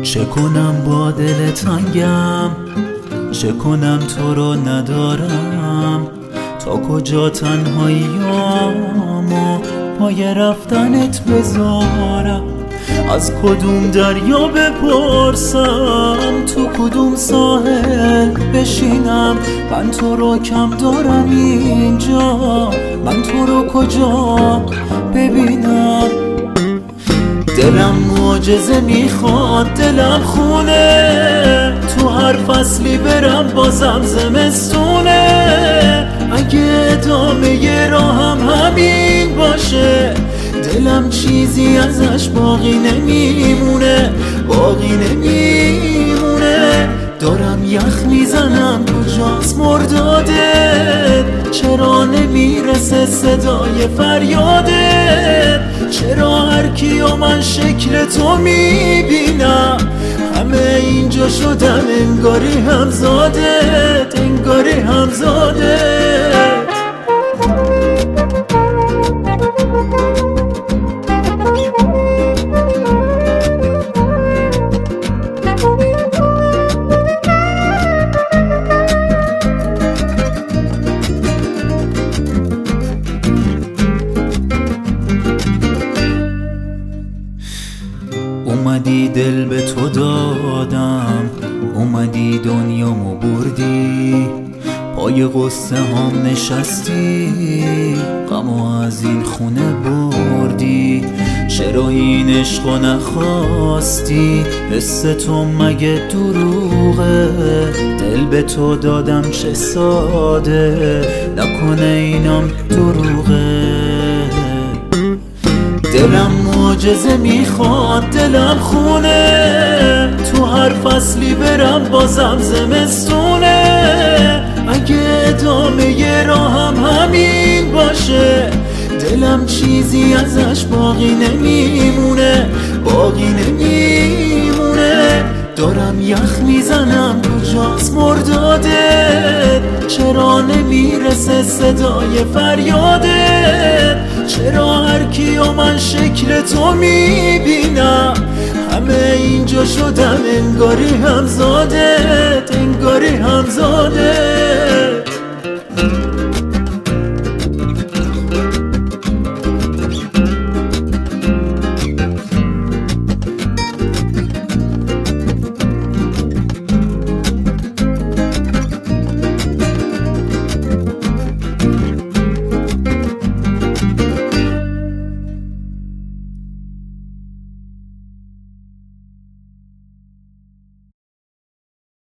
چه کنم با دل تنگم، چه کنم تو رو ندارم، تا کجا تنهاییامو پای رفتنت بذارم. از کدوم دریا بپرسم، تو کدوم ساحل بشینم، من تو رو کم دارم اینجا، من تو رو کجا ببینم. دلم معجزه میخواد، دلم خونه، تو هر فصلی برم بازم زمستونه. اگه ادامه راهم همین باشه، دلم چیزی ازش باقی نمیمونه، باقی نمیمونه. دارم یخ میزنم، کجاست مردادت؟ چرا نمیرسه صدای فریادت؟ چرا هر کیو من شکل تو میبینم همه اینجا شدن انگاری همزادت، انگاری همزادت. اومدی دل به تو دادم، اومدی دنیامو بردی، پای قصه هم نشستی، غمو از این خونه بردی. چرا این عشقو نخواستی؟ حس تو مگه دروغه؟ دل به تو دادم چه ساده، نکنه اینم دروغه. دلم معجزه میخواد، دلم خونه، تو هر فصلی برم بازم زمستونه. اگه ادامه راهم همین باشه، دلم چیزی ازش باقی نمیمونه، باقی نمیمونه. دارم یخ میزنم، کجاست مردادت؟ چرا نمیرسه صدای فریادت؟ چرا هر کیو من شکل تو میبینم همه اینجا شدن انگاری همزادت، انگاری همزادت.